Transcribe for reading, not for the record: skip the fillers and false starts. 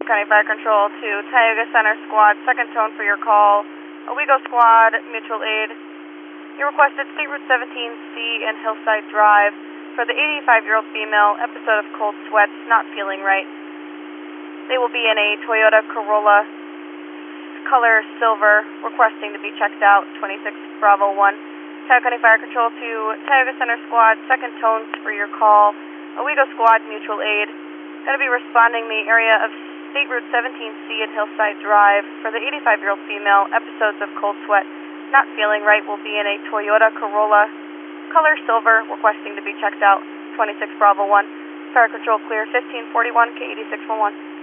County Fire Control to Tioga Center Squad, second tone for your call. Owego Squad, mutual aid. You requested State Route 17C and Hillside Drive for the 85-year-old female, episode of cold sweats, not feeling right. They will be in a Toyota Corolla, color silver, requesting to be checked out, 26 Bravo 1. Tioga County Fire Control to Tioga Center Squad, second tones for your call. Owego Squad, mutual aid. Going to be responding the area of State Route 17C and Hillside Drive for the 85-year-old female, episodes of cold sweat, not feeling right, will be in a Toyota Corolla, color silver, requesting to be checked out, 26 Bravo 1. Fire Control clear, 1541, K8611.